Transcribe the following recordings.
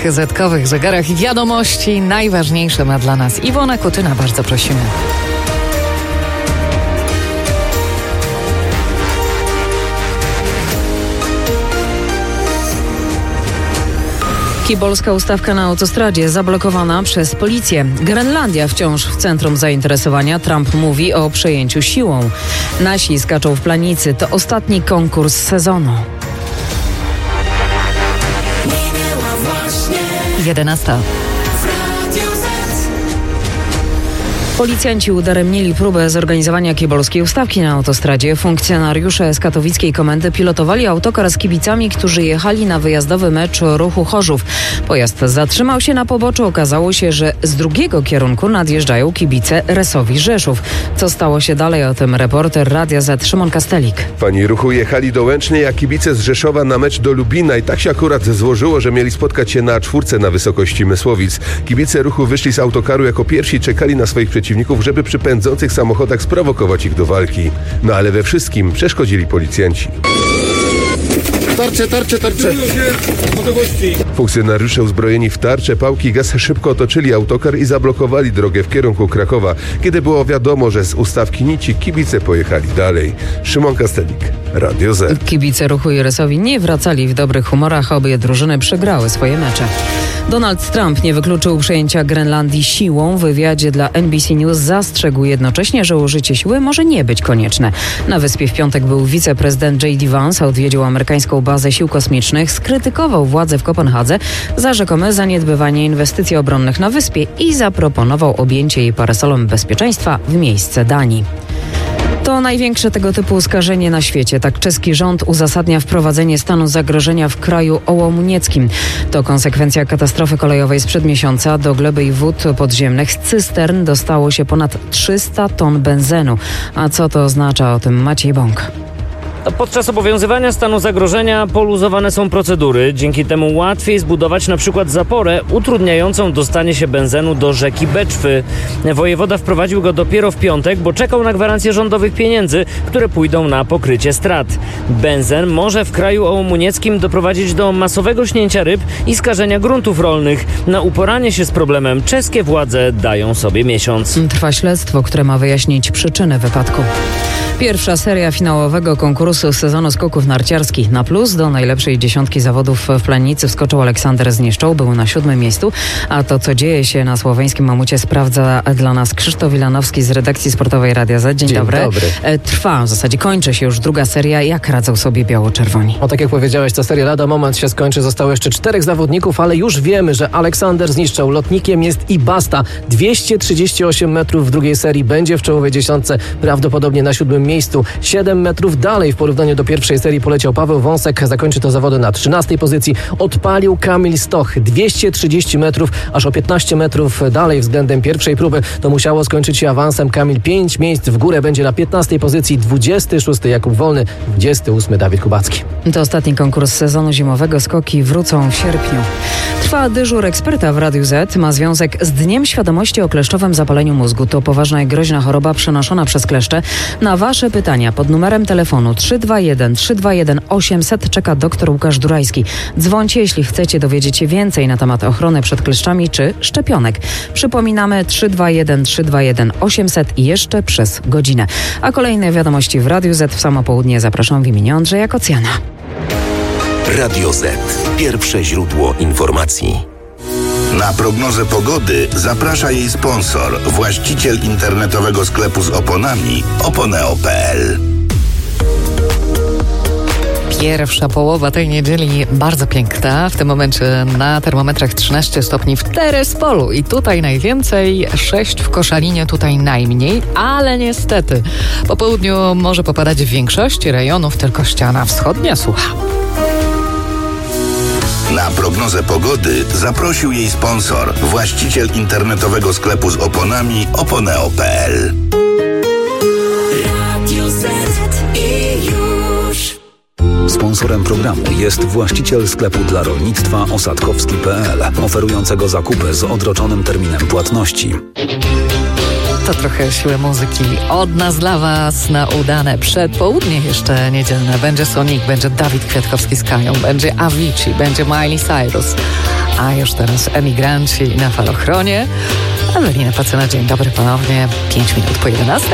zetkowych zegarach wiadomości. Najważniejsze ma dla nas Iwona Kutyna. Bardzo prosimy. Kibolska ustawka na autostradzie zablokowana przez policję. Grenlandia wciąż w centrum zainteresowania. Trump mówi o przejęciu siłą. Nasi skaczą w planicy. To ostatni konkurs sezonu. 11. Policjanci udaremnili próbę zorganizowania kibolskiej ustawki na autostradzie. Funkcjonariusze z katowickiej komendy pilotowali autokar z kibicami, którzy jechali na wyjazdowy mecz Ruchu Chorzów. Pojazd zatrzymał się na poboczu. Okazało się, że z drugiego kierunku nadjeżdżają kibice Resowi Rzeszów. Co stało się dalej? O tym reporter Radia Z Szymon Kastelik. Fani Ruchu jechali do Łęcznej, a kibice z Rzeszowa na mecz do Lubina i tak się akurat złożyło, że mieli spotkać się na czwórce na wysokości Mysłowic. Kibice Ruchu wyszli z autokaru jako pierwsi, czekali na swoich przeciwników, żeby przy pędzących samochodach sprowokować ich do walki. No ale we wszystkim przeszkodzili policjanci. Tarcze! Funkcjonariusze uzbrojeni w tarcze, pałki i gaz szybko otoczyli autokar i zablokowali drogę w kierunku Krakowa. Kiedy było wiadomo, że z ustawki nici, kibice pojechali dalej. Szymon Kastelik, Radio Z. Kibice Ruchu i Resowi nie wracali w dobrych humorach, obie drużyny przegrały swoje mecze. Donald Trump nie wykluczył przejęcia Grenlandii siłą. W wywiadzie dla NBC News zastrzegł jednocześnie, że użycie siły może nie być konieczne. Na wyspie w piątek był wiceprezydent J.D. Vance, odwiedził amerykańską bazę sił kosmicznych, skrytykował władze w Kopenhadze za rzekome zaniedbywanie inwestycji obronnych na wyspie i zaproponował objęcie jej parasolem bezpieczeństwa w miejsce Danii. To największe tego typu skażenie na świecie. Tak czeski rząd uzasadnia wprowadzenie stanu zagrożenia w kraju ołomunieckim. To konsekwencja katastrofy kolejowej sprzed miesiąca. Do gleby i wód podziemnych z cystern dostało się ponad 300 ton benzenu. A co to oznacza? O tym Maciej Bąk. Podczas obowiązywania stanu zagrożenia poluzowane są procedury. Dzięki temu łatwiej zbudować na przykład zaporę utrudniającą dostanie się benzenu do rzeki Beczwy. Wojewoda wprowadził go dopiero w piątek, bo czekał na gwarancję rządowych pieniędzy, które pójdą na pokrycie strat. Benzen może w kraju ołomunieckim doprowadzić do masowego śnięcia ryb i skażenia gruntów rolnych. Na uporanie się z problemem czeskie władze dają sobie miesiąc. Trwa śledztwo, które ma wyjaśnić przyczyny wypadku. Pierwsza seria finałowego konkursu sezonu skoków narciarskich na plus. Do najlepszej dziesiątki zawodów w planicy wskoczył Aleksander Zniszczał, był na 7. miejscu. A to, co dzieje się na słoweńskim mamucie, sprawdza dla nas Krzysztof Wilanowski z redakcji sportowej Radia Z. Dzień dobry. Trwa, w zasadzie kończy się już druga seria. Jak radzą sobie biało-czerwoni? Tak jak powiedziałeś, ta seria lada moment się skończy. Zostało jeszcze 4 zawodników, ale już wiemy, że Aleksander Zniszczał lotnikiem jest i basta. 238 metrów w drugiej serii będzie w czołowej dziesiątce, prawdopodobnie na 7. miejscu. 7 metrów dalej w porównaniu do pierwszej serii poleciał Paweł Wąsek. Zakończy to zawody na 13. pozycji. Odpalił Kamil Stoch. 230 metrów, aż o 15 metrów dalej względem pierwszej próby. To musiało skończyć się awansem. Kamil 5 miejsc w górę będzie na 15. pozycji. 26. Jakub Wolny, 28. Dawid Kubacki. To ostatni konkurs sezonu zimowego. Skoki wrócą w sierpniu. Trwa dyżur eksperta w Radiu Z. Ma związek z Dniem Świadomości o kleszczowym zapaleniu mózgu. To poważna i groźna choroba przenoszona przez kleszcze. Na Wasze pytania pod numerem telefonu 321 800 czeka dr Łukasz Durajski. Dzwońcie, jeśli chcecie dowiedzieć się więcej na temat ochrony przed kleszczami czy szczepionek. Przypominamy 321 800 i jeszcze przez godzinę. A kolejne wiadomości w Radiu Z w samo południe zapraszam w imieniu Andrzeja Kocjana. Radio Z. Pierwsze źródło informacji. Na prognozę pogody zaprasza jej sponsor, właściciel internetowego sklepu z oponami oponeo.pl. Pierwsza połowa tej niedzieli bardzo piękna. W tym momencie na termometrach 13 stopni w Terespolu i tutaj najwięcej, 6 w Koszalinie, tutaj najmniej, ale niestety po południu może popadać w większości rejonów, tylko ściana wschodnia sucha. Na prognozę pogody zaprosił jej sponsor, właściciel internetowego sklepu z oponami oponeo.pl. Sponsorem programu jest właściciel sklepu dla rolnictwa osadkowski.pl, oferującego zakupy z odroczonym terminem płatności. To trochę siły muzyki od nas dla Was na udane przedpołudnie jeszcze niedzielne. Będzie Sonic, będzie Dawid Kwiatkowski z Kają, będzie Avicii, będzie Miley Cyrus. A już teraz emigranci na Falochronie. Ewelina Pacyna, dzień dobry ponownie. 5 minut po 11.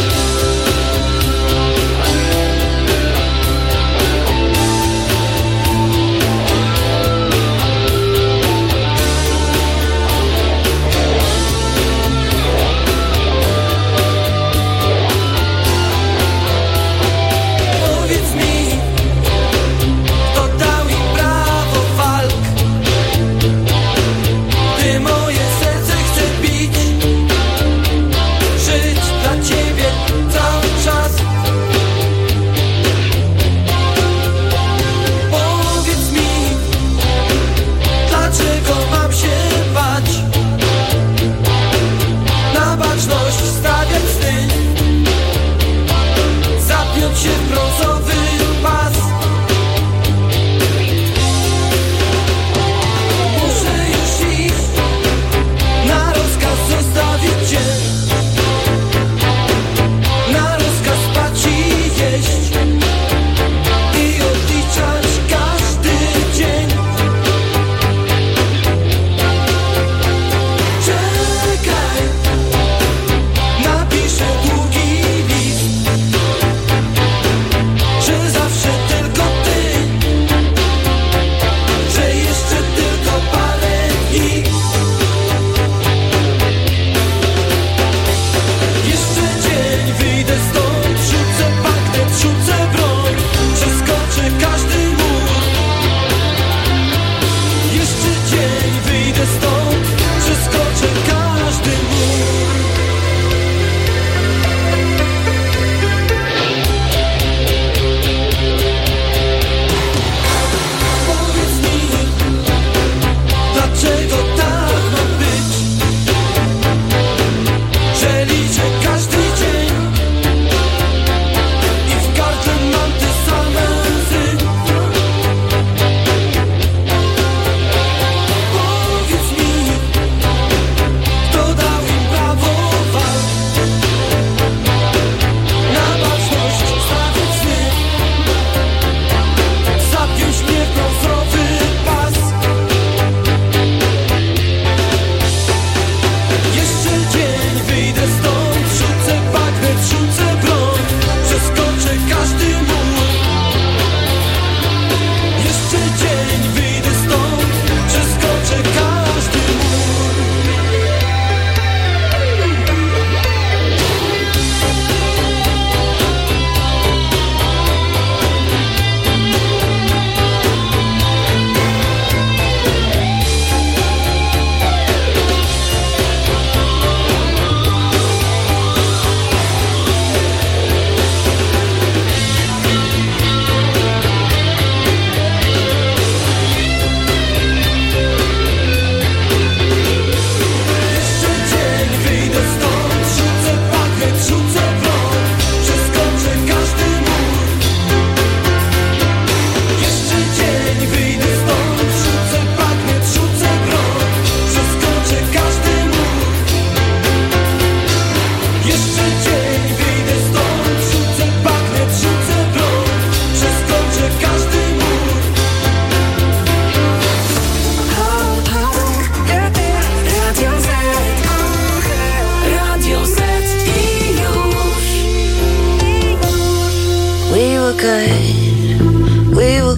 good, we were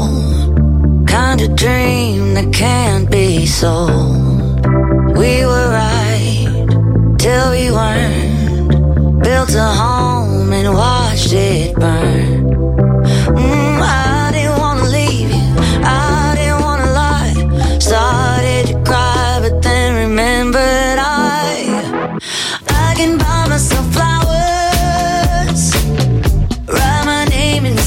gold. Kind of dream that can't be sold. We were right till we weren't. Built a home and watched it burn. I didn't wanna leave you, I didn't wanna lie. Started to cry, but then remembered I can buy myself flowers, write my name in the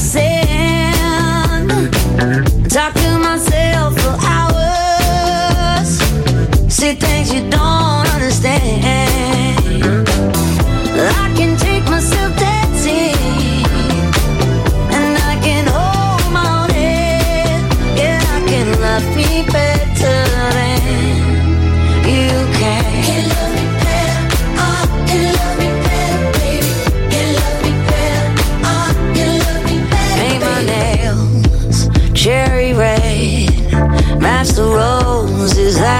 sand, talk to myself for hours,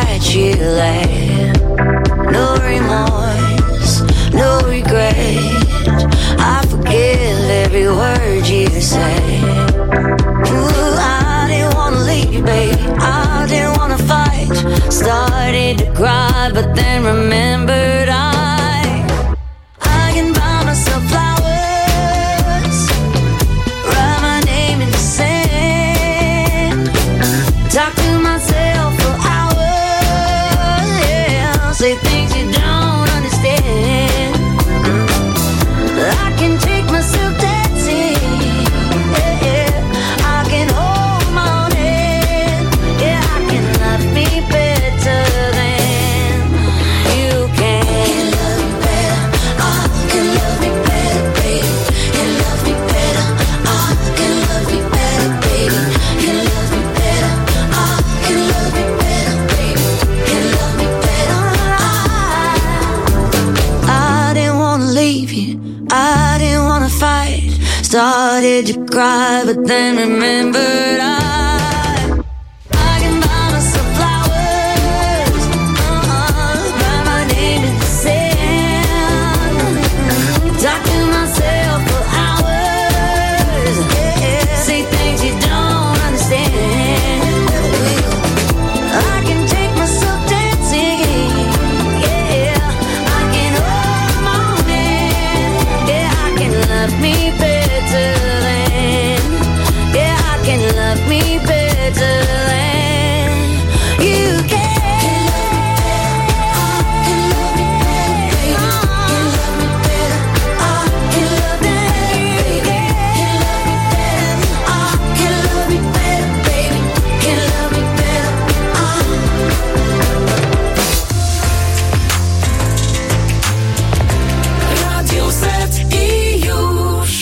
that you laugh. No remorse, no regret. I forgive every word you say. Ooh, I didn't wanna leave, babe. I didn't wanna fight. Started to cry, but then remembered I can buy myself flowers, write my name in the sand, talk to myself for hours, yeah, say things you don't understand. I can take myself dancing, yeah, I can hold my own hand, yeah, I can love me better than you can. Can love me better, can love me better, baby. Can love me better, can love me better, baby. Can love me better, can love me better, baby. Can love me better. I didn't wanna leave you, I didn't wanna fight. Started to cry, but then remembered I can buy myself flowers, write my name in the sand, talk to myself for hours, yeah, say things you don't understand. I can take myself dancing, yeah, I can hold my own hand, yeah, I can love me better than, yeah, I can love me better than you can. Can love me better, can love me better, baby. Can love me better, Radio Z i już.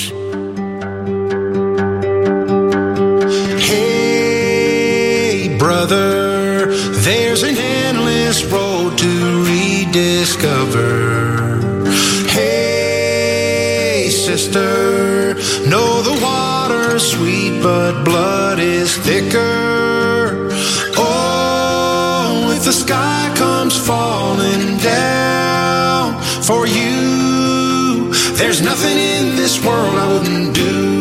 Hey, brother, there's an endless road to rediscover. Hey, sister, know the water's sweet, but blood is thicker. Oh, if the sky comes falling down for you, there's nothing in this world I wouldn't do.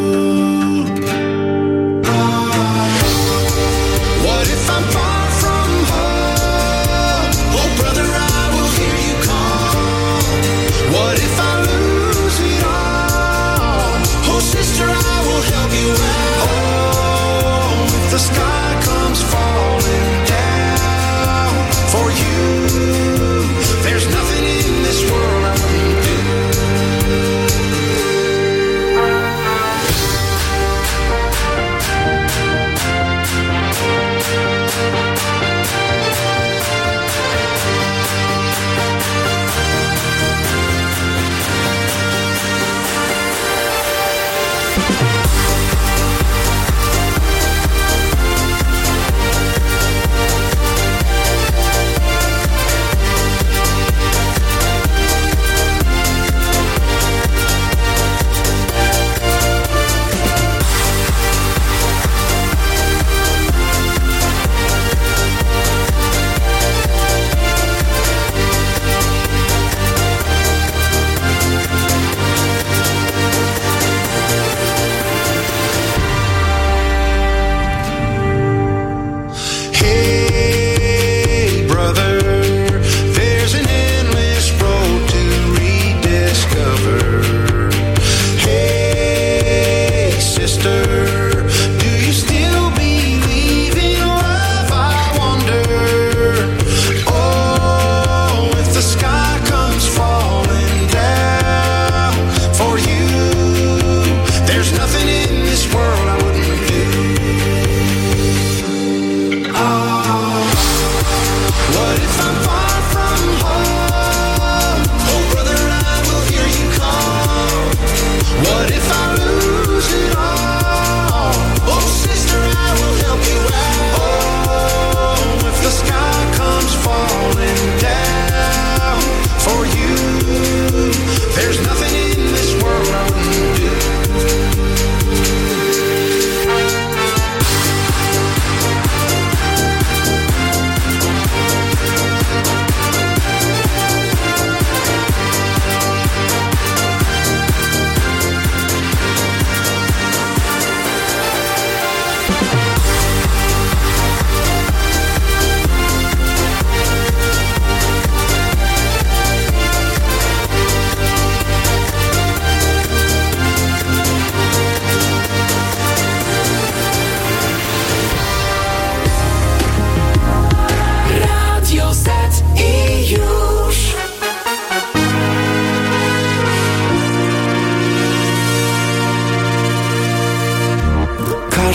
What if I'm far from home? Oh, brother, I will hear you call. What if I lose it all? Oh, sister, I will help you out. Oh, if the sky comes falling down for you, there's nothing in this world I wouldn't do.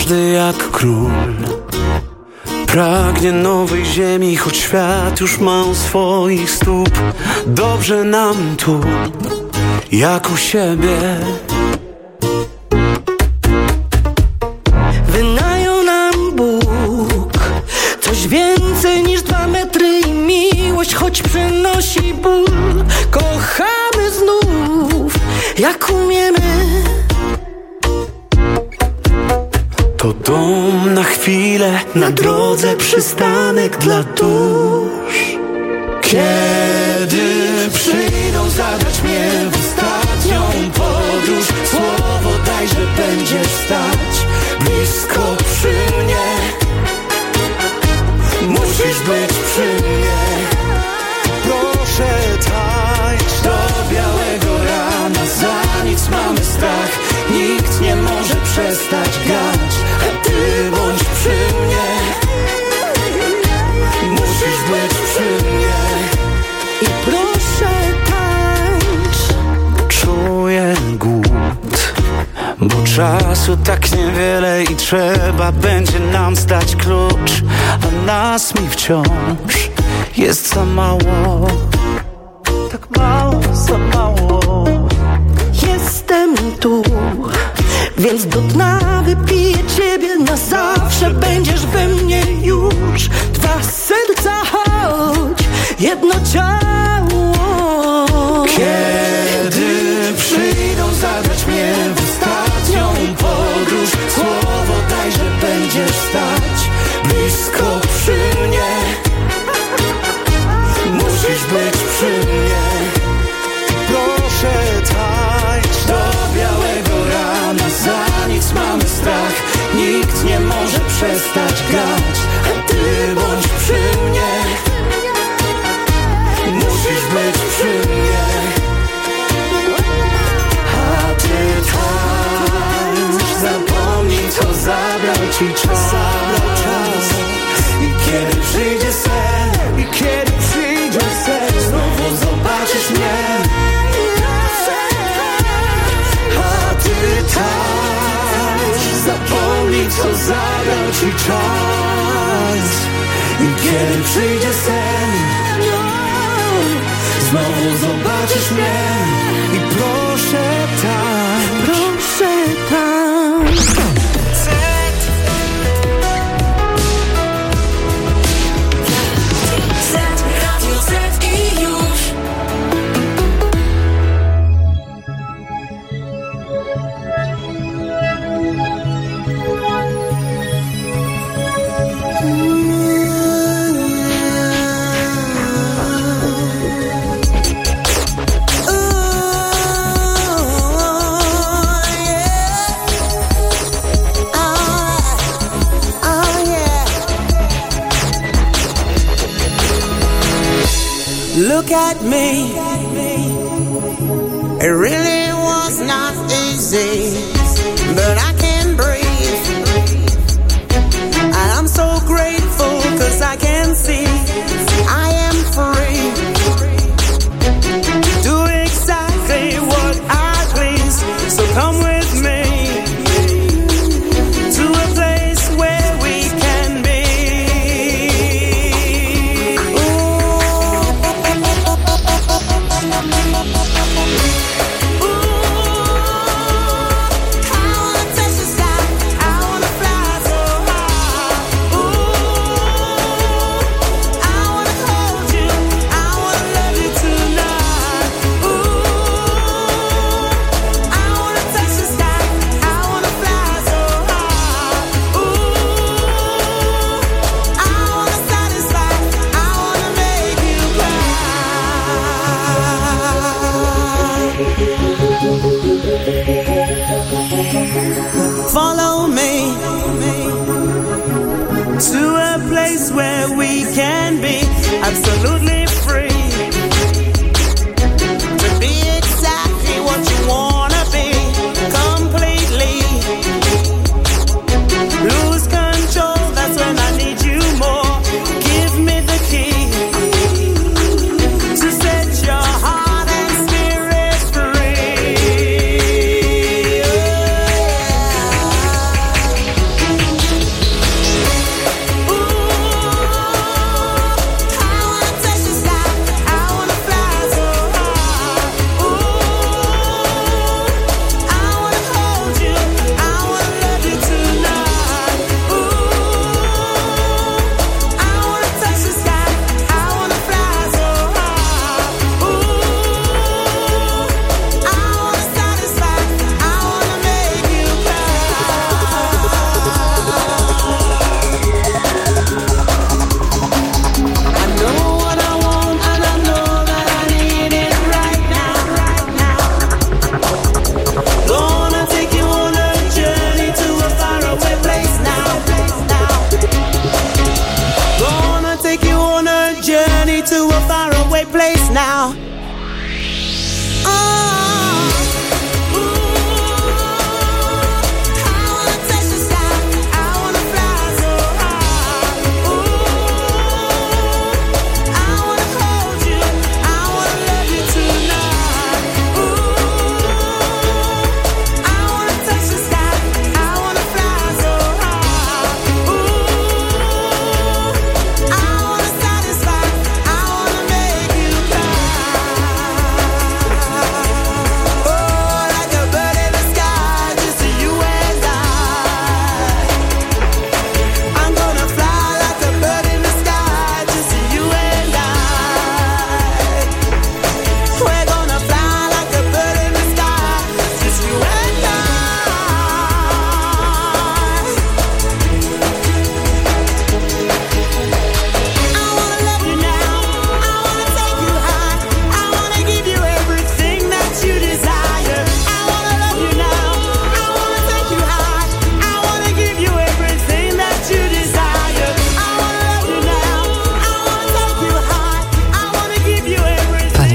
Każdy jak król pragnie nowej ziemi, choć świat już ma u swoich stóp. Dobrze nam tu, jak u siebie. Wynajął nam Bóg coś więcej niż 2 metry i miłość, choć przynosi ból. Kochamy znów, jak umiemy. To dom na chwilę, na drodze przystanek dla dusz. Kiedy przyjdą zabrać mnie w ostatnią podróż, słowo daj, że będziesz stać blisko przy mnie. Musisz być przy mnie. Proszę tańcz do białego rana, za nic mamy strach. Nikt nie może przestać grać, a ty bądź przy mnie. Musisz być przy mnie. I proszę tańcz. Czuję głód, bo czasu tak niewiele i trzeba będzie nam zdać klucz, a nas mi wciąż jest za mało. Tak mało, za mało. Jestem tu, więc do dna wypiję ciebie na zawsze. Będziesz we mnie już. 2 serca, choć jedno ciało. Kiedy przyjdą zabrać mnie w ostatnią podróż, słowo daj, że będziesz stać blisko przy mnie. Musisz być przy mnie. Proszę tańcz do białego rana, za nic mamy strach. Nikt nie może przestać grać, a ty bądź przy mnie. Musisz być przy mnie. A ty tańcz, zapomnij co zabrał ci czas. I kiedy przyjdzie sen, i kiedy przyjdzie sen, znowu zobaczysz mnie. A ty tańcz, zapomnij co zabrał ci czas. I kiedy przyjdzie sen, znowu zobaczysz mnie. I proszę tańcz, proszę tańcz. Radio Z i już. Look at me. It really was not easy, but I can breathe. And I'm so grateful 'cause I can see I am free. Do exactly what I please. So come with me to a place where we can be. Follow me to a place where we can be absolutely free. To be exactly what you wanna be, completely. Lose control, that's when I need you more. Give me the key to set your heart and spirit free.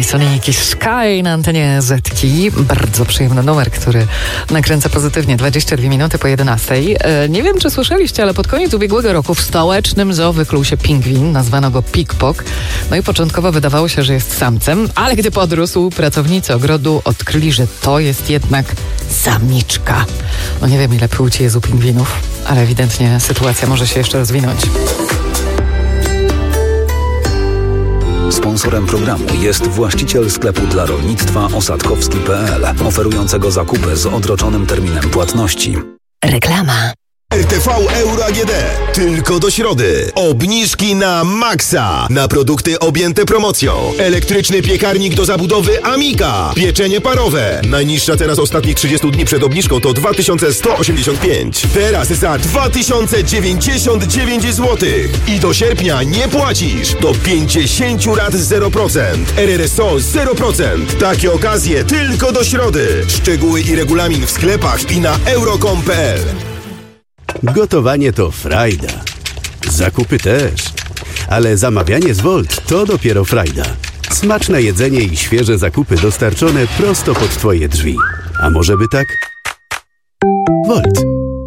Soniki Sky na antenie Zetki. Bardzo przyjemny numer, który nakręca pozytywnie 22 minuty po 11. Nie wiem, czy słyszeliście, ale pod koniec ubiegłego roku w stołecznym zoo wykluł się pingwin. Nazwano go Pikpok. No i początkowo wydawało się, że jest samcem, ale gdy podrósł, pracownicy ogrodu odkryli, że to jest jednak samiczka. No nie wiem, ile płci jest u pingwinów, ale ewidentnie sytuacja może się jeszcze rozwinąć. Sponsorem programu jest właściciel sklepu dla rolnictwa osadkowski.pl, oferującego zakupy z odroczonym terminem płatności. Reklama. RTV Euro AGD. Tylko do środy. Obniżki na maksa. Na produkty objęte promocją. Elektryczny piekarnik do zabudowy Amika. Pieczenie parowe. Najniższa teraz ostatnich 30 dni przed obniżką to 2185. Teraz za 2099 zł. I do sierpnia nie płacisz. Do 50 lat 0%. RRSO 0%. Takie okazje tylko do środy. Szczegóły i regulamin w sklepach i na euro.com.pl. Gotowanie to frajda. Zakupy też. Ale zamawianie z Volt to dopiero frajda. Smaczne jedzenie i świeże zakupy dostarczone prosto pod Twoje drzwi. A może by tak? Volt.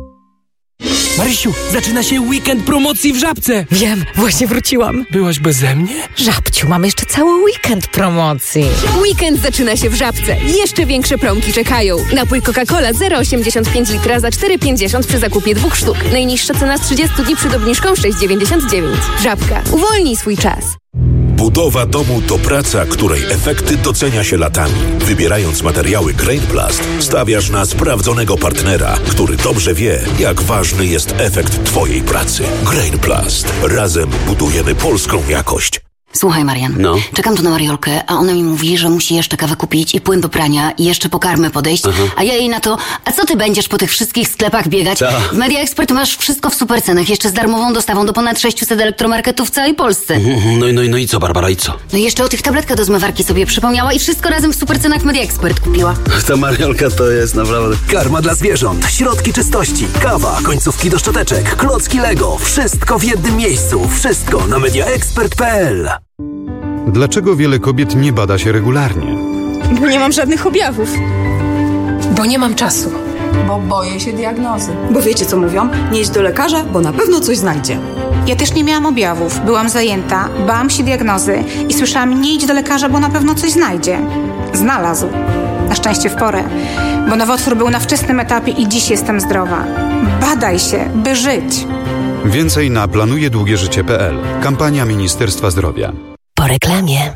Marysiu, zaczyna się weekend promocji w Żabce. Wiem, właśnie wróciłam. Byłaś beze mnie? Żabciu, mamy jeszcze cały weekend promocji. Weekend zaczyna się w Żabce. Jeszcze większe promki czekają. Napój Coca-Cola 0,85 litra za 4,50 przy zakupie 2 sztuk. Najniższa cena z 30 dni przed obniżką 6,99. Żabka. Uwolnij swój czas. Budowa domu to praca, której efekty docenia się latami. Wybierając materiały Grainplast, stawiasz na sprawdzonego partnera, który dobrze wie, jak ważny jest efekt Twojej pracy. Grainplast. Razem budujemy polską jakość. Słuchaj, Marian, czekam tu na Mariolkę, a ona mi mówi, że musi jeszcze kawę kupić i płyn do prania i jeszcze po karmę podejść, a ja jej na to, a co ty będziesz po tych wszystkich sklepach biegać? W Media Expert masz wszystko w super cenach, jeszcze z darmową dostawą do ponad 600 elektromarketów w całej Polsce. No i co, Barbara, i co? No i jeszcze o tych tabletkach do zmywarki sobie przypomniała i wszystko razem w super cenach w Media Expert kupiła. Ta Mariolka to jest naprawdę... Karma dla zwierząt, środki czystości, kawa, końcówki do szczoteczek, klocki Lego, wszystko w jednym miejscu, wszystko na mediaexpert.pl. Dlaczego wiele kobiet nie bada się regularnie? Bo nie mam żadnych objawów. Bo nie mam czasu. Bo boję się diagnozy. Bo wiecie co mówią? Nie idź do lekarza, bo na pewno coś znajdzie. Ja też nie miałam objawów. Byłam zajęta, bałam się diagnozy i słyszałam, nie idź do lekarza, bo na pewno coś znajdzie. Znalazł. Na szczęście w porę. Bo nowotwór był na wczesnym etapie i dziś jestem zdrowa. Badaj się, by żyć. Więcej na planujedługieżycie.pl. Kampania Ministerstwa Zdrowia. Po reklamie.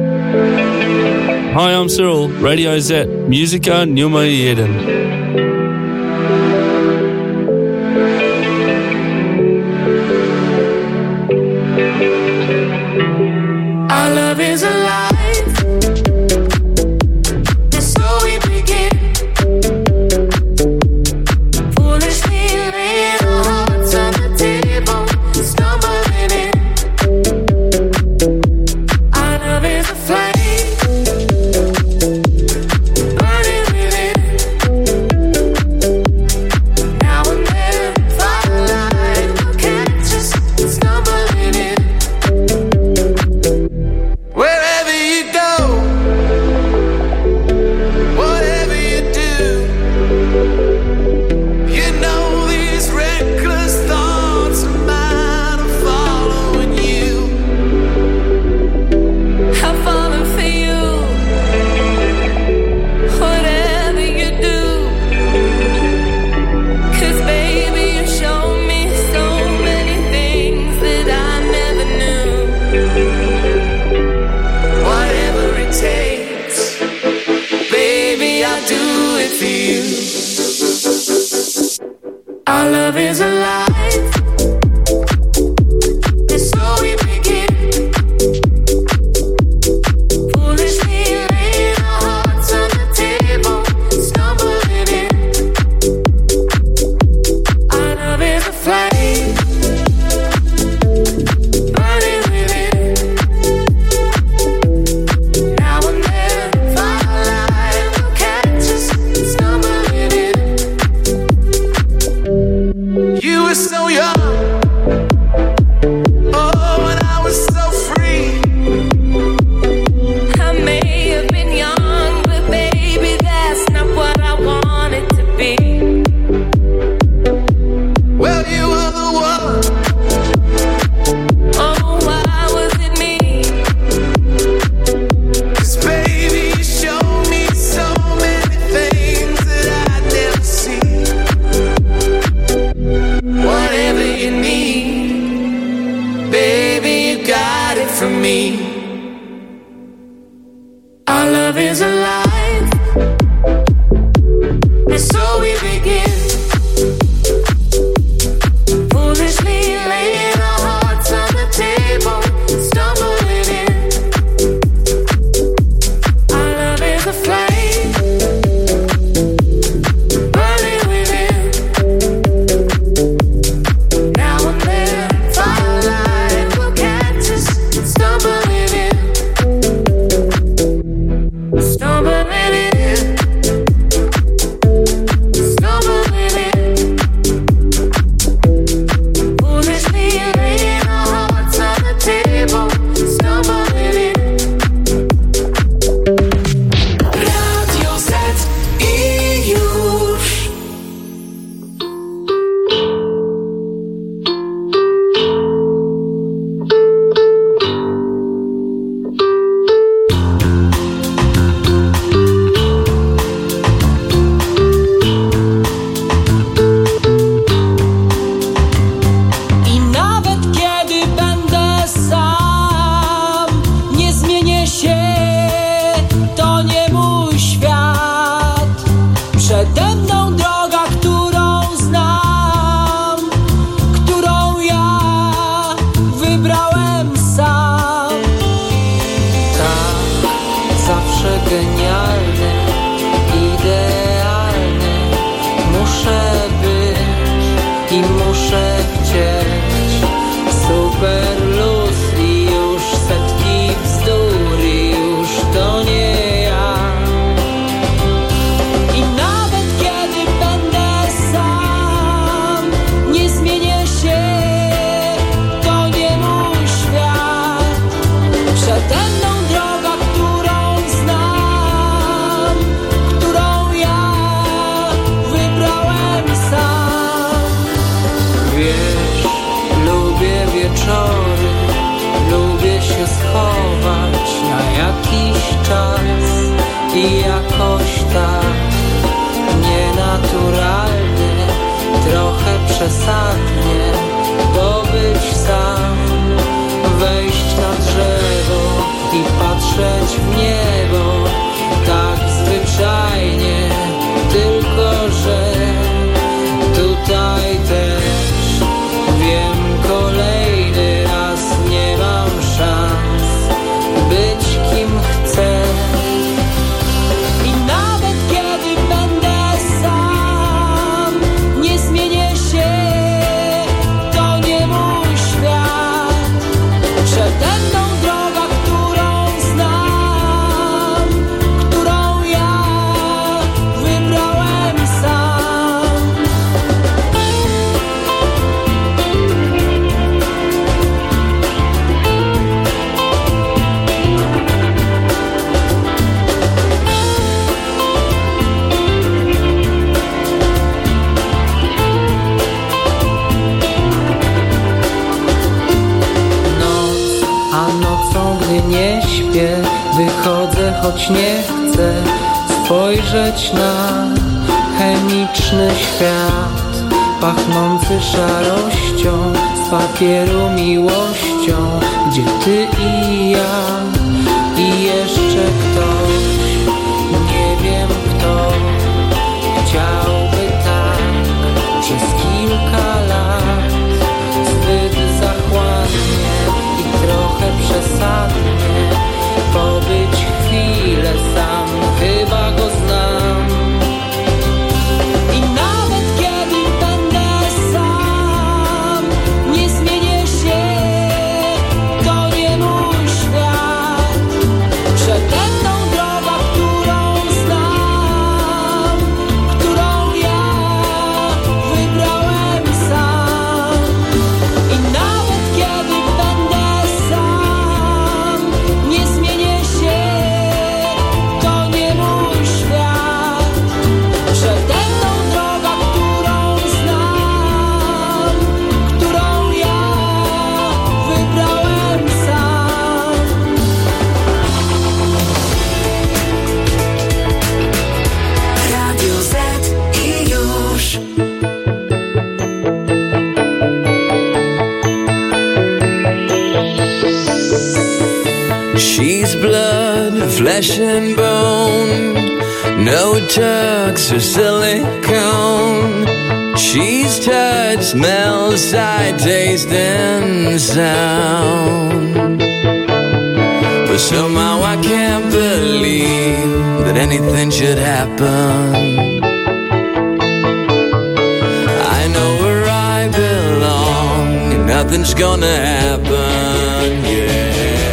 Hi, I'm Cyril, Radio Z, Muzyka numer 1. Our love is alive. That's so we begin. Foolishly laying our hearts on the table, stumbling in. Our love is a flame, burning within. me. Our love is alive, and so we begin. Foolishly laying our hearts on the table, stumbling in. Our love is a flame, burning within. Now and then, firelight will catch us, stumbling in. Stumbling in, stumbling in. Foolishly laying our hearts on the table, stumbling in. Radio Z i już. I nawet kiedy będę sam, nie zmienię się, to nie mój świat. Przede mną droga, którą znam, którą ja wybrałem sam. Tak, zawsze genialny, idealny, muszę być i muszę chcieć. Super luz i już setki bzdur i już to nie ja. I nawet kiedy będę sam, nie zmienię się, to nie mój świat. Przede mną droga, którą znam, którą ja wybrałem sam. Wiesz, lubię wieczory, lubię się schować na jakiś czas i jakoś tak nienaturalnie, trochę przesadnie, bo być sam, wejść na drzewo i patrzeć w niebo, tak zwyczajnie, tylko że tutaj też wiem, kolejny raz nie mam szans być kim chcę. I nawet kiedy będę sam, nie zmienię się, to nie mój świat. Przede mną droga, którą znam, którą ja wybrałem sam. Noc, a nocą, gdy nie śpię, wychodzę, choć nie chcę spojrzeć na chemiczny świat, pachnący szarością, z papieru miłością, gdzie ty i ja i jeszcze ktoś, nie wiem kto, chciałby tak przez kilka lat, zbyt zachłannie i trochę przesadnie, pobyć chwilę sam, chyba go znam. I nawet kiedy będę sam, nie zmienię się, to nie mój świat. She's blood, flesh and bone, no tucks or silicone. She's touch, smell, sight, taste and sound. But somehow I can't believe that anything should happen. I know where I belong and nothing's gonna happen, yeah.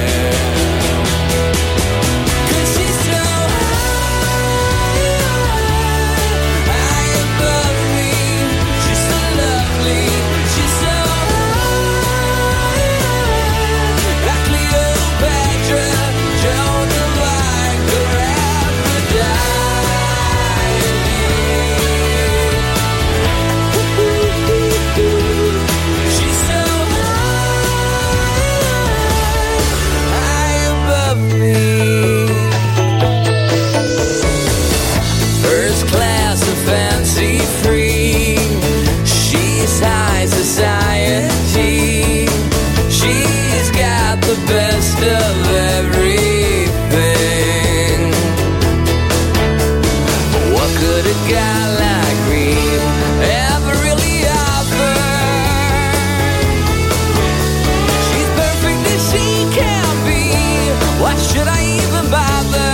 Society, she's got the best of everything. What could a guy like me ever really offer? She's perfect as she can be. Why should I even bother?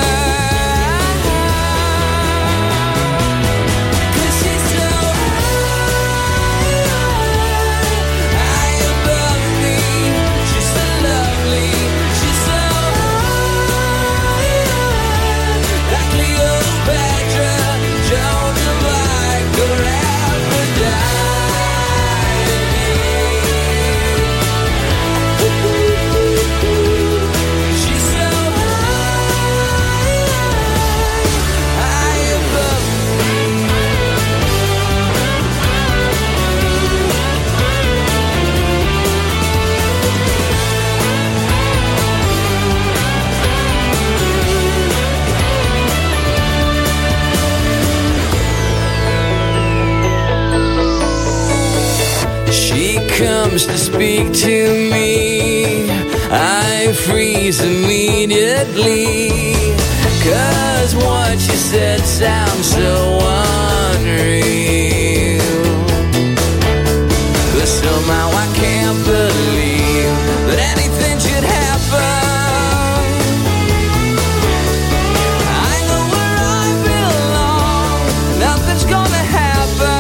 Comes to speak to me, I freeze immediately, 'cause what you said sounds so unreal. But somehow I can't believe that anything should happen. I know where I belong, nothing's gonna happen.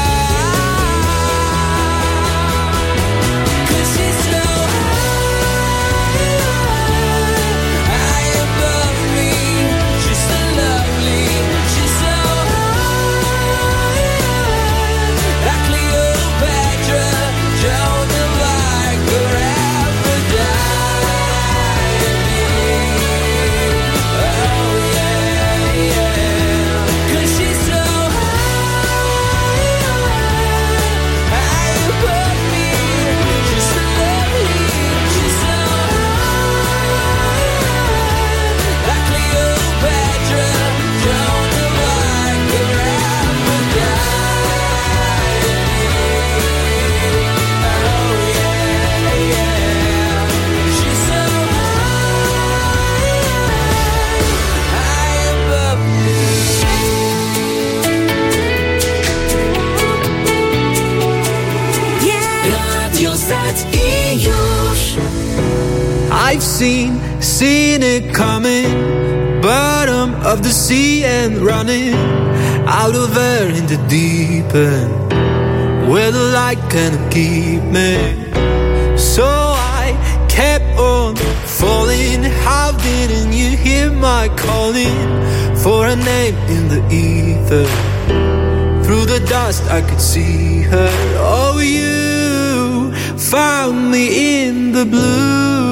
I've seen it coming, bottom of the sea and running out of air in the deep end, where the light cannot keep me. So I kept on falling. How didn't you hear my calling for a name in the ether? Through the dust I could see her. Oh, you found me in the blue.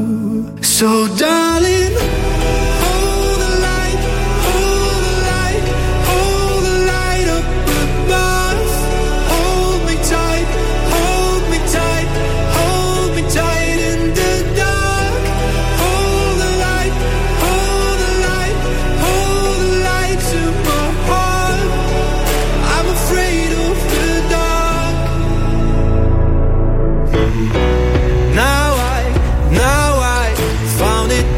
So darling, hold the light, hold the light, hold the light up above. Hold me tight, hold me tight, hold me tight in the dark. Hold the light, hold the light, hold the light to my heart. I'm afraid of the dark. Now I found it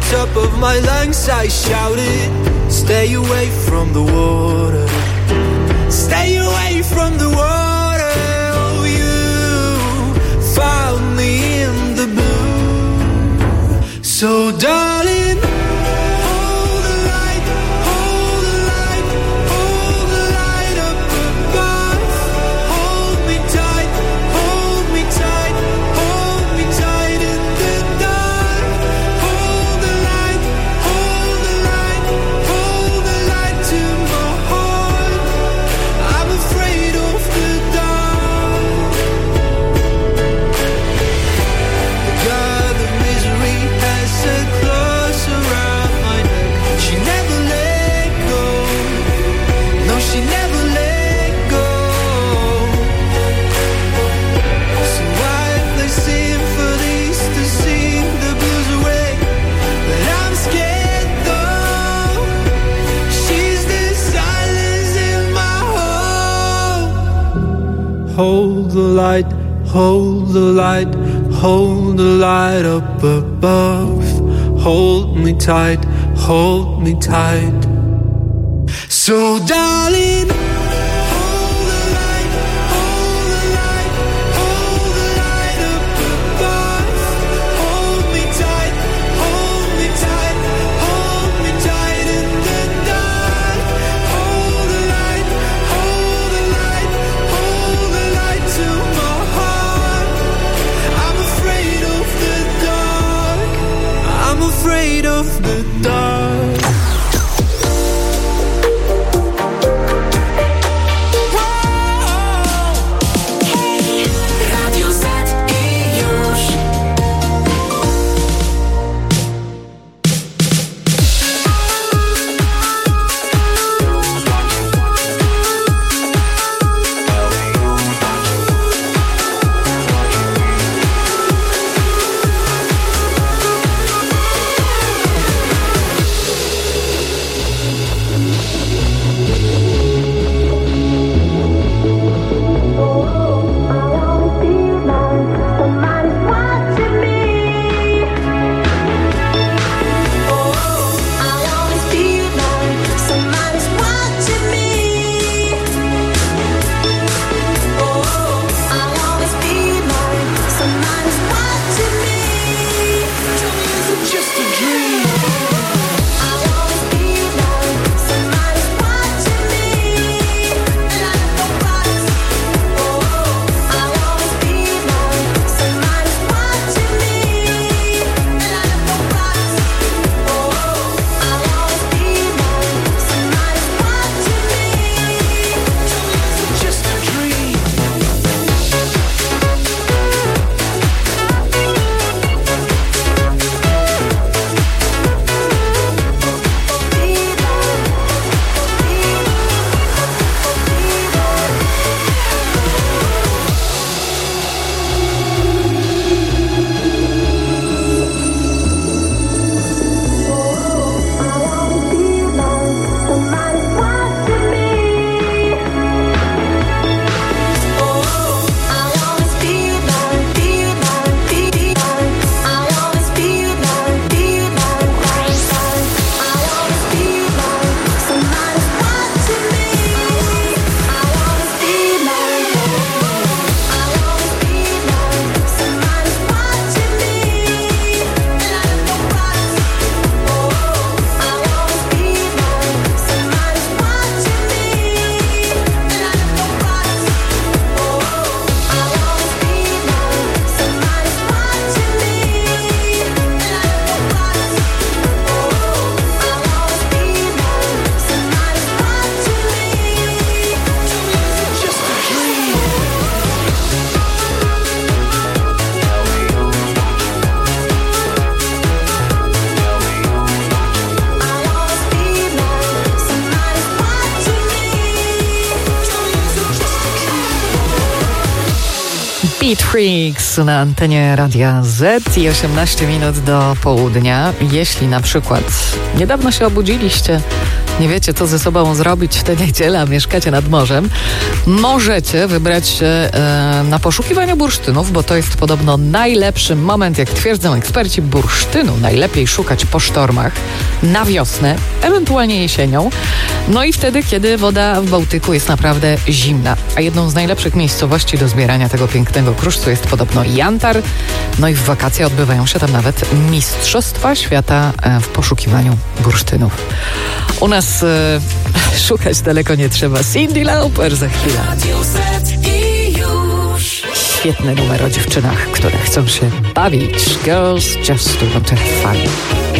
top of my lungs I shouted, stay away from the water, stay away from the water. Oh, you found me in the blue. So darling, hold the light, hold the light, hold the light up above. Hold me tight, hold me tight, hold me tight in the dark. Hold the light, hold the light, hold the light to my heart. I'm afraid of the dark. God, the misery has a close around my neck. She never let go. No, she never let go. So why play symphonies to sing the blues away? But I'm scared though. She's the silence in my home. Hold the light, hold the light, hold the light up above. Hold me tight, hold me tight. So darling, hold the light, hold the light, hold the light up above. Hold me tight, hold me tight, hold me tight in the dark. Hold the light, hold the light, hold the light to my heart. I'm afraid of the dark. I'm afraid of the dark. Radio Z i już. Beat Freaks na antenie Radia Z i 18 minut do południa. Jeśli na przykład niedawno się obudziliście, nie wiecie, co ze sobą zrobić w tę niedzielę, a mieszkacie nad morzem, możecie wybrać się na poszukiwanie bursztynów, bo to jest podobno najlepszy moment, jak twierdzą eksperci, bursztynu najlepiej szukać po sztormach na wiosnę, ewentualnie jesienią, no i wtedy, kiedy woda w Bałtyku jest naprawdę zimna. A jedną z najlepszych miejscowości do zbierania tego pięknego kruszcu jest podobno Jantar, no i w wakacje odbywają się tam nawet Mistrzostwa Świata w poszukiwaniu bursztynów. U nas szukać daleko nie trzeba. Cyndi Lauper za chwilę. Świetny numer o dziewczynach, które chcą się bawić. Girls just want to have fun.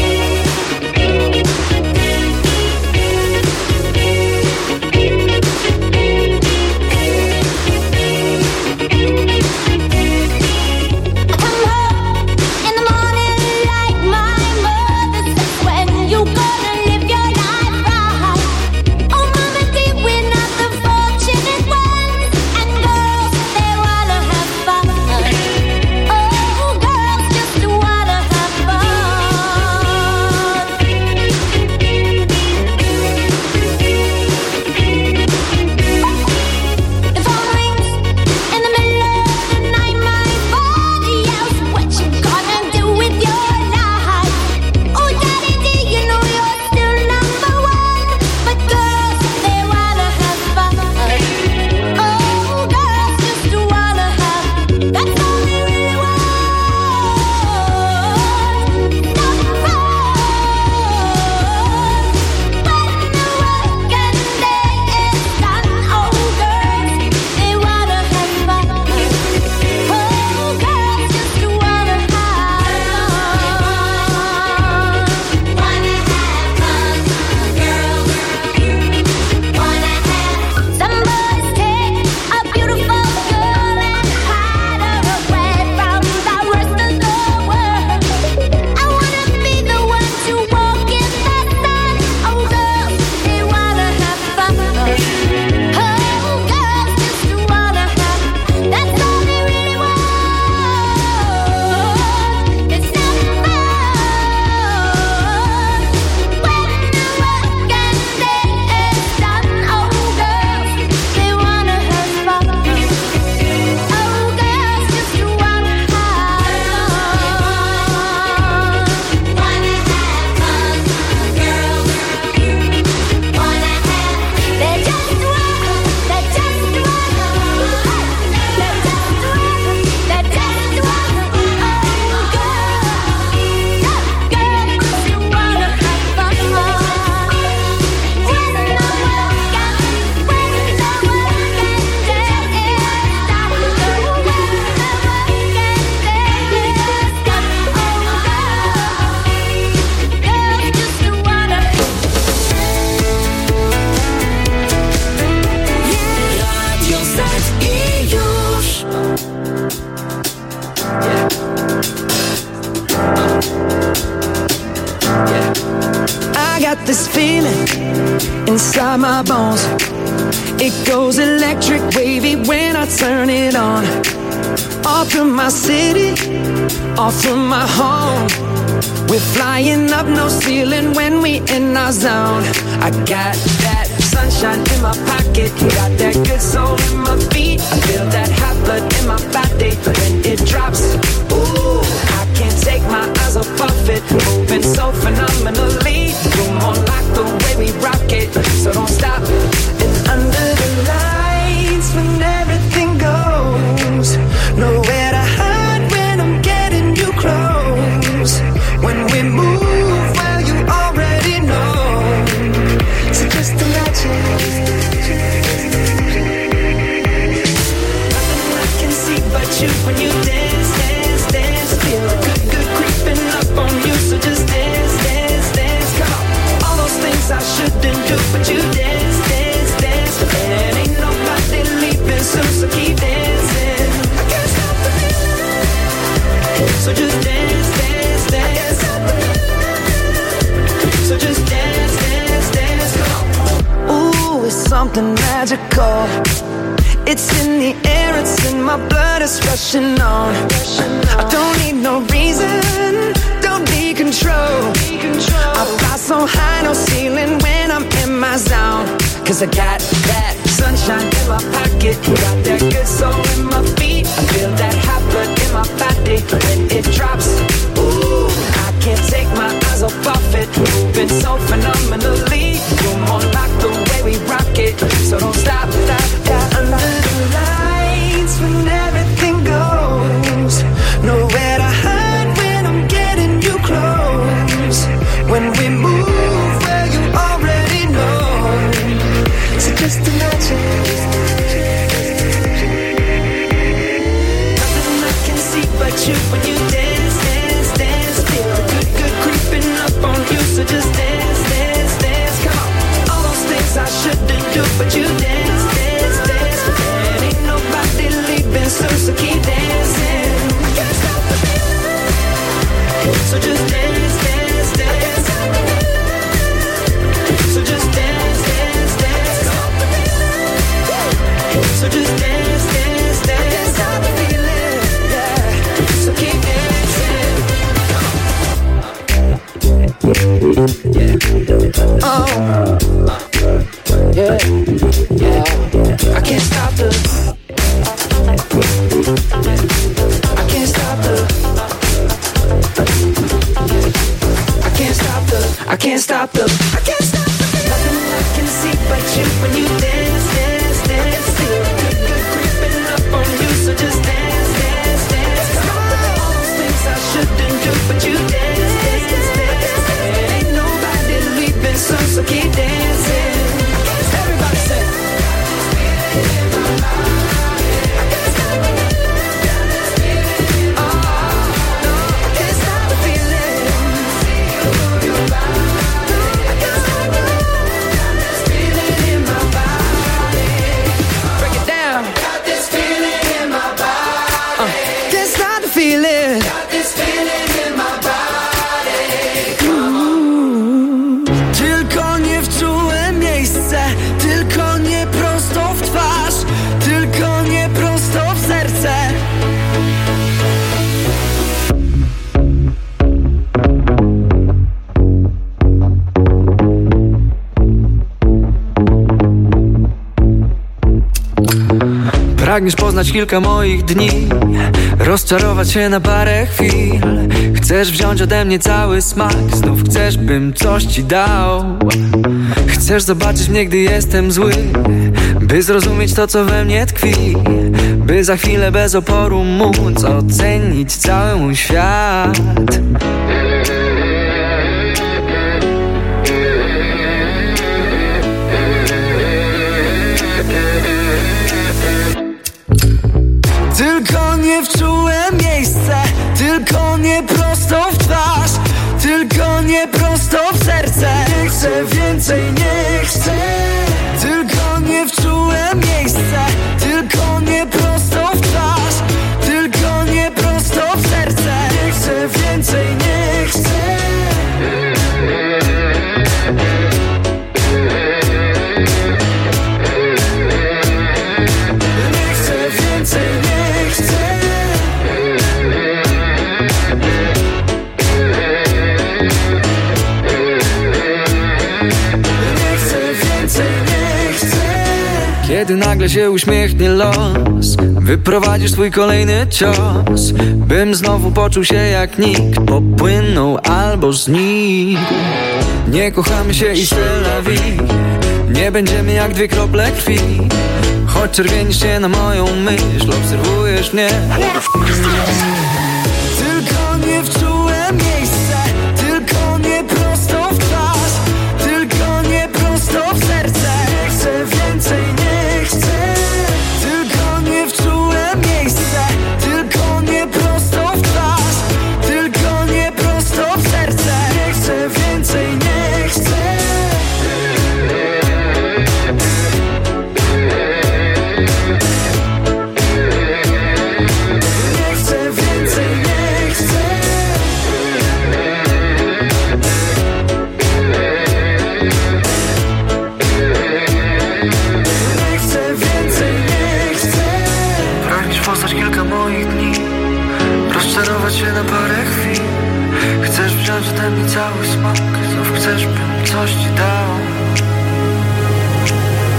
This feeling inside my bones, it goes electric wavy when I turn it on. Off from my city, off from my home, we're flying up no ceiling when we in our zone. I got that sunshine in my pocket, got that good soul in my feet. I feel that hot blood in my body when it drops. Ooh, I can't take my eyes off of it, moving so phenomenally. You're more like the way we rock it, so don't stop. And under the lights when everything goes, nowhere to hide when I'm getting you close. When we move, well you already know. So just imagine nothing I can see but you when you dance, dance, dance. Feel good, good creeping up on you. So just dance, dance, dance. Come on, all those things I shouldn't do, but you dance, dance, dance. And ain't nobody leaving soon, so keep dancing. I can't stop the feeling. So just dance, dance, dance. I can't stop the feeling. So just dance, dance, dance. Come on. Ooh, it's something magical. It's in the air, it's in my blood, it's rushing on. I don't need no reason, don't need control. I fly so high, no ceiling when I'm in 'cause I got that sunshine in my pocket, got that good soul in my feet. I feel that hot blood in my body when it drops. Ooh, I can't take my eyes off it, moving so phenomenally. You're more like the way we rock it, so don't stop, stop, stop. Under the lights when everything goes, nowhere to hide when I'm getting you close. When we move, well you already know. So just imagine. Nothing I can see but you when you dance, dance, dance. Feel the good, good creeping up on you. So just dance, dance, dance. Come on. All those things I shouldn't do, but you dance, dance, dance. And ain't nobody leaving soon, so keep dancing. I can't stop the feeling. So just dance, dance, dance. So just dance, dance, dance. So just dance, dance, dance. Stop the feeling, yeah. So keep dancing. Oh, yeah, yeah. I can't stop the. I can't stop the. I can't stop the. I can't stop the. I can't stop the. Nothing I can see but you when you dance, dance, dance. Feel good, good creeping up on you, so just dance, dance, dance. Come on. All those things I shouldn't do, but you dance, dance, dance. And ain't nobody leaving soon, so keep dancing. Everybody say. Tylko nie w czułe miejsce, tylko nie prosto w twarz, tylko nie prosto w serce. Pragniesz poznać kilka moich dni, rozczarować się na parę chwil. Chcesz wziąć ode mnie cały smak, znów chcesz, bym coś ci dał. Chcesz zobaczyć mnie, gdy jestem zły, by zrozumieć to, co we mnie tkwi, by za chwilę bez oporu móc ocenić cały mój świat. Tylko nie w czułe miejsce, tylko nie prosto w twarz, tylko nie prosto w serce. Nie chcę więcej, nie chcę. Tylko nie w czułe miejsce, tylko nie prosto w twarz, tylko nie prosto w serce. Nie chcę więcej, nie chcę. Nie chcę więcej, nie chcę. Nie chcę więcej, nie chcę. Kiedy nagle się uśmiechnie los, wyprowadzisz twój kolejny cios, bym znowu poczuł się jak nikt, popłynął albo znikł. Nie kochamy się i c'est la vie, nie będziemy jak dwie krople krwi. Choć czerwienisz się na moją myśl, obserwujesz mnie. Tylko nie w czułe miejsce, tylko nie prosto w twarz, tylko nie prosto w serce. Nie chcę więcej, nie chcę. Tylko nie w czułe miejsce, tylko nie prosto w twarz, tylko nie prosto w serce. Nie chcę więcej, nie chcę. Nie chcę więcej, nie chcę. Nie chcę więcej, nie chcę. Pragniesz poznać kilka moich dni, rozczarować się na parę chwil. Chcesz wziąć ode mnie cały smak, znów chcesz, bym coś ci dał.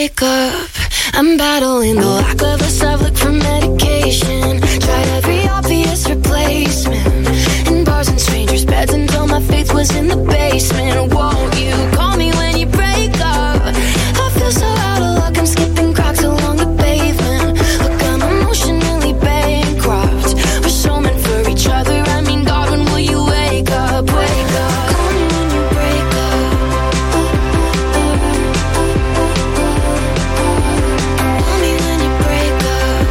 break up. I'm battling the lack of a subject for medication. Tried every obvious replacement in bars and strangers' beds until my faith was in the basement. Won't you call me when you break up? I feel so out of luck, I'm skipping cracks along the pavement. Look, I'm emotionally bankrupt. We're so meant for each other. I mean, God, when will you wake up? Wake up. Call me when you break up. Call me when you break up.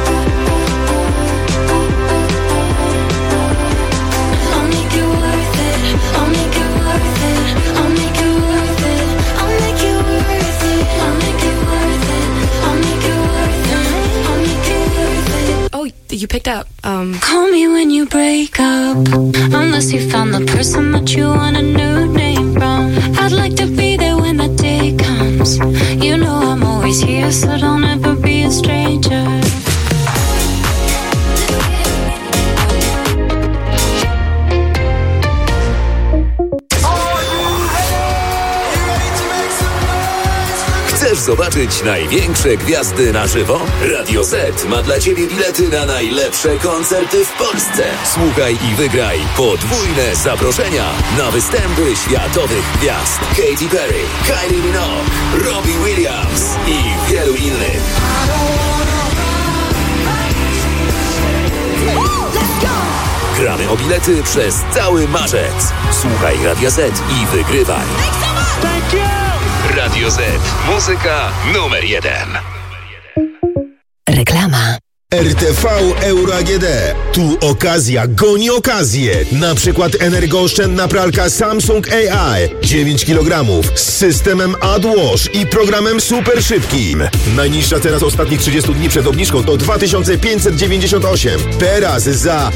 I'll make it worth it. I'll make it worth it. I'll make it worth it. I'll make it worth it. I'll make it worth it. I'll make it worth it. I'll make it worth it. Oh, you picked up. Call me when you break up. Unless you found the person that you want a new name from. I'd like to be there when the day comes. You know I'm always here, so don't ever be a stranger. Chcesz zobaczyć największe gwiazdy na żywo? Radio Z ma dla Ciebie bilety na najlepsze koncerty w Polsce. Słuchaj i wygraj podwójne zaproszenia na występy światowych gwiazd Katy Perry, Kylie Minogue, Robbie Williams i wielu innych. Gramy o bilety przez cały marzec. Słuchaj Radia Z i wygrywaj. Radio Z. Muzyka numer 1. Reklama. RTV Euro AGD. Tu okazja goni okazję. Na przykład energooszczędna pralka Samsung AI 9 kg z systemem AdWash i programem super szybkim. Najniższa teraz ostatnich 30 dni przed obniżką to 2598. Teraz za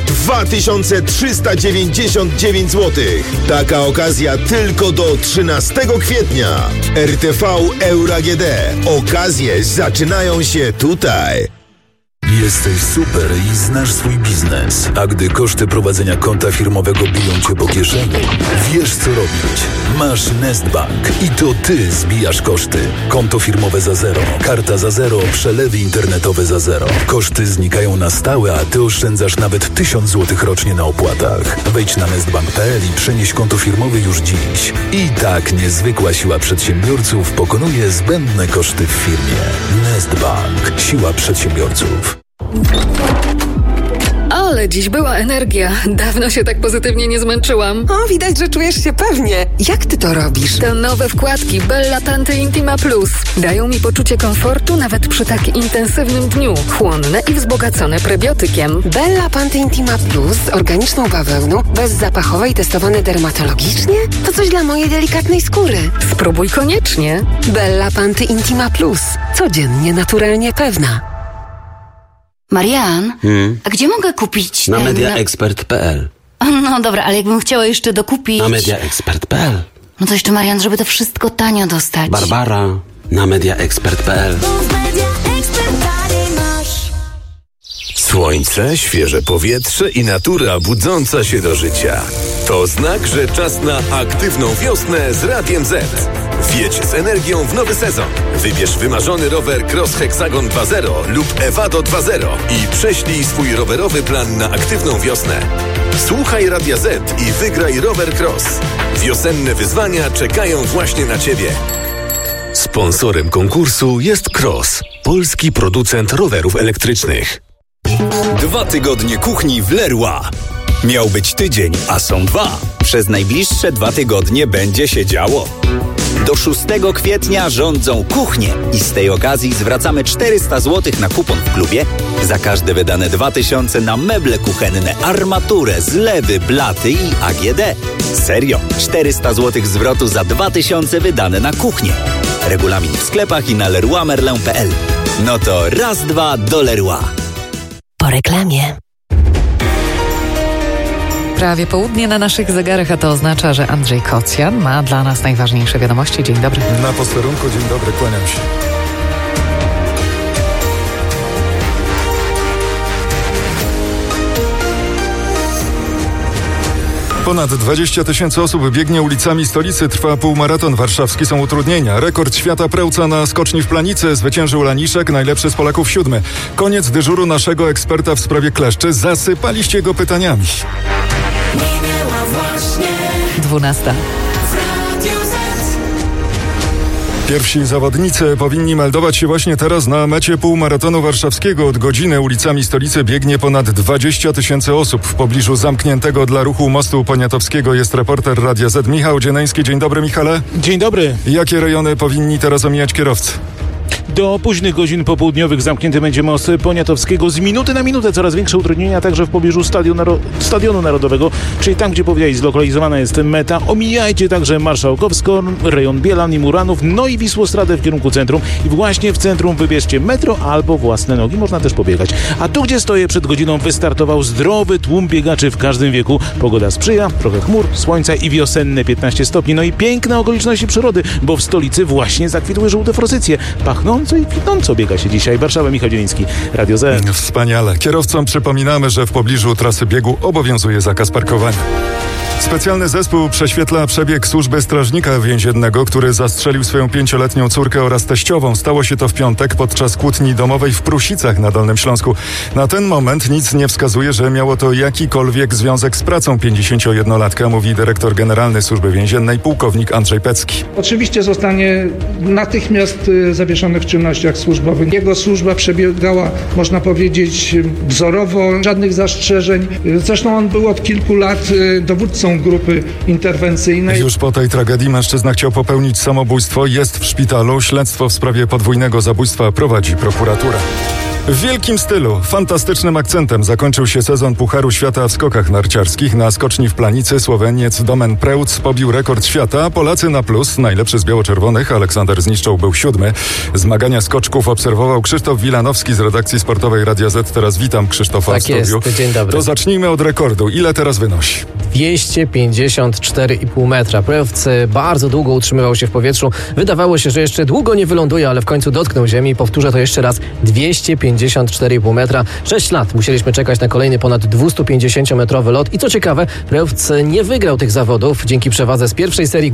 2399 zł. Taka okazja tylko do 13 kwietnia. RTV Euro AGD. Okazje zaczynają się tutaj. Jesteś super i znasz swój biznes. A gdy koszty prowadzenia konta firmowego biją Cię po kieszeni, wiesz co robić. Masz Nestbank i to Ty zbijasz koszty. Konto firmowe za zero, karta za zero, przelewy internetowe za zero. Koszty znikają na stałe, a Ty oszczędzasz nawet 1000 zł rocznie na opłatach. Wejdź na nestbank.pl i przenieś konto firmowe już dziś. I tak niezwykła siła przedsiębiorców pokonuje zbędne koszty w firmie. Nestbank. Siła przedsiębiorców. Ale dziś była energia. Dawno się tak pozytywnie nie zmęczyłam. O, widać, że czujesz się pewnie. Jak ty to robisz? To nowe wkładki Bella Panty Intima Plus dają mi poczucie komfortu nawet przy tak intensywnym dniu. Chłonne i wzbogacone prebiotykiem. Bella Panty Intima Plus z organiczną bawełną, bezzapachowe i testowane dermatologicznie? To coś dla mojej delikatnej skóry. Spróbuj koniecznie. Bella Panty Intima Plus. Codziennie naturalnie pewna. Marian, a gdzie mogę kupić Na mediaexpert.pl. No dobra, ale jakbym chciała jeszcze dokupić... Na mediaexpert.pl. No to jeszcze, Marian, żeby to wszystko tanio dostać. Barbara, na mediaexpert.pl. Słońce, świeże powietrze i natura budząca się do życia. To znak, że czas na aktywną wiosnę z Radiem Z. Wjedź z energią w nowy sezon. Wybierz wymarzony rower Cross Hexagon 2.0 lub Evado 2.0 i prześlij swój rowerowy plan na aktywną wiosnę. Słuchaj Radia Z i wygraj rower Cross. Wiosenne wyzwania czekają właśnie na Ciebie. Sponsorem konkursu jest Cross, polski producent rowerów elektrycznych. 2 tygodnie kuchni w Leroy. Miał być tydzień, a są 2. Przez najbliższe 2 tygodnie będzie się działo. Do 6 kwietnia rządzą kuchnie i z tej okazji zwracamy 400 zł na kupon w klubie za każde wydane 2000 na meble kuchenne, armaturę, zlewy, blaty i AGD. Serio, 400 zł zwrotu za 2000 wydane na kuchnię. Regulamin w sklepach i na leroymerlin.pl. No to raz, dwa do Leroy. Po reklamie. Prawie południe na naszych zegarach, a to oznacza, że Andrzej Kocjan ma dla nas najważniejsze wiadomości. Dzień dobry. Na posterunku, dzień dobry, kłaniam się. Ponad 20 000 osób biegnie ulicami stolicy, trwa półmaraton warszawski, są utrudnienia. Rekord świata Prełca na skoczni w Planicy zwyciężył Laniszek, najlepszy z Polaków 7. Koniec dyżuru naszego eksperta w sprawie kleszczy. Zasypaliście go pytaniami. 12. Pierwsi zawodnicy powinni meldować się właśnie teraz na mecie półmaratonu warszawskiego. Od godziny ulicami stolicy biegnie ponad 20 000 osób. W pobliżu zamkniętego dla ruchu mostu Poniatowskiego jest reporter Radia Z Michał Dzieneński. Dzień dobry, Michale. Dzień dobry. Jakie rejony powinni teraz omijać kierowcy? Do późnych godzin popołudniowych zamknięty będzie most Poniatowskiego. Z minuty na minutę coraz większe utrudnienia także w pobliżu Stadionu Narodowego, czyli tam, gdzie powiedziałeś, zlokalizowana jest meta. Omijajcie także Marszałkowską, rejon Bielan i Muranów, no i Wisłostradę w kierunku centrum. I właśnie w centrum wybierzcie metro albo własne nogi, można też pobiegać. A tu, gdzie stoję przed godziną, wystartował zdrowy tłum biegaczy w każdym wieku. Pogoda sprzyja, trochę chmur, słońca i wiosenne 15 stopni. No i piękne okoliczności przyrody, bo w stolicy właśnie zakwitły żółte forsycje. Pachnąco i kwitnąco biega się dzisiaj. Warszawa, Michał Dzieliński, Radio Z. Wspaniale. Kierowcom przypominamy, że w pobliżu trasy biegu obowiązuje zakaz parkowania. Specjalny zespół prześwietla przebieg służby strażnika więziennego, który zastrzelił swoją 5-letnią córkę oraz teściową. Stało się to w piątek podczas kłótni domowej w Prusicach na Dolnym Śląsku. Na ten moment nic nie wskazuje, że miało to jakikolwiek związek z pracą 51-latka, mówi dyrektor generalny Służby Więziennej pułkownik Andrzej Pecki. Oczywiście zostanie natychmiast zawieszony w czynnościach służbowych. Jego służba przebiegała, można powiedzieć, wzorowo, żadnych zastrzeżeń. Zresztą on był od kilku lat dowódcą grupy interwencyjnej. Już po tej tragedii mężczyzna chciał popełnić samobójstwo, jest w szpitalu. Śledztwo w sprawie podwójnego zabójstwa prowadzi prokuratura. W wielkim stylu, fantastycznym akcentem zakończył się sezon Pucharu Świata w skokach narciarskich. Na skoczni w Planicy Słoweniec Domen Prełc pobił rekord świata. Polacy na plus, najlepszy z biało-czerwonych, Aleksander Zniszczoł był 7. Zmagania skoczków obserwował Krzysztof Wilanowski z redakcji sportowej Radia Z. Teraz witam Krzysztofa w studiu. Jest, dzień dobry. To zacznijmy od rekordu. Ile teraz wynosi? 254,5 metra. Prełc bardzo długo utrzymywał się w powietrzu. Wydawało się, że jeszcze długo nie wyląduje, ale w końcu dotknął ziemi. Powtórzę to jeszcze raz. 254,5 metra. 6 lat musieliśmy czekać na kolejny ponad 250-metrowy lot. I co ciekawe, Prełc nie wygrał tych zawodów dzięki przewadze z pierwszej serii